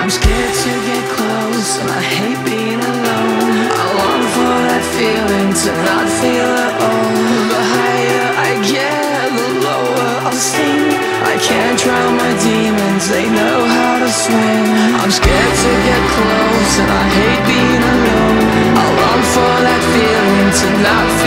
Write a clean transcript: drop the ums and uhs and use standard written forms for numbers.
I'm scared to get close, and I hate being alone. I long for that feeling to not feel at all. The higher I get, the lower I'll sink. I can't drown my demons, they know how to swim. I'm scared to get close, and I hate being alone. I long for that feeling to not feel